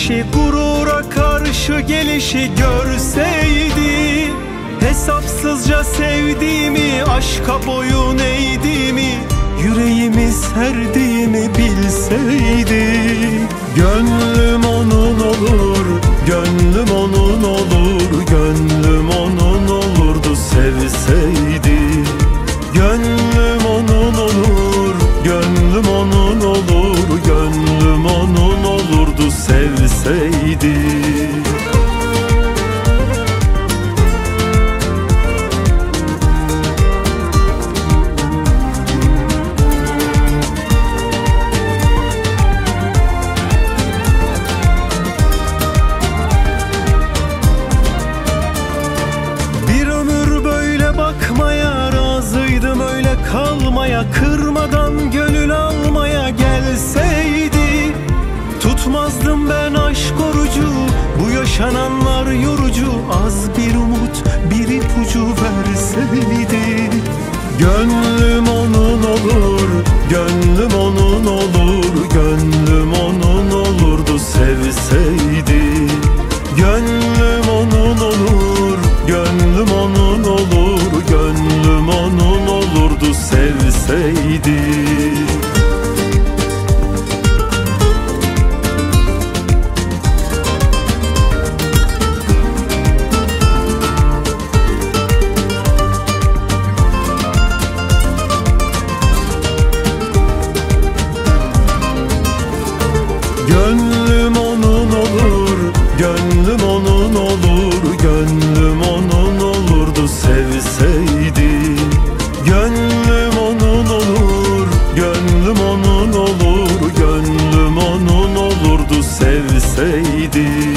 gidişi, gurura karşı gelişi görseydi, hesapsızca sevdiğimi, aşka boyun eğdiğimi, yüreğimi serdiğimi bilseydi. Gönlüm onun olur, gönlüm onun olur, gönlüm onun olurdu sevseydi. Gönlüm onun olur, gönlüm onun olur, gönlüm onun olurdu sevseydi. Kalmaya, kırmadan gönül almaya gelseydi, tutmazdım ben aşk orucu. Bu yaşananlar yorucu, az bir umut, bir ipucu verseydi. Gönlüm onun olur, gönlüm onun olur, gönlüm onun olurdu sevseydi. Gönlüm onun olur, gönlüm onun olur, gönlüm onun olurdu sevseydi. Gönlüm onun olur, gönlüm onun olur, gönlüm onun olurdu sevseydi. Gönlüm onun olur, gönlüm onun olur, gönlüm onun olurdu sevseydi.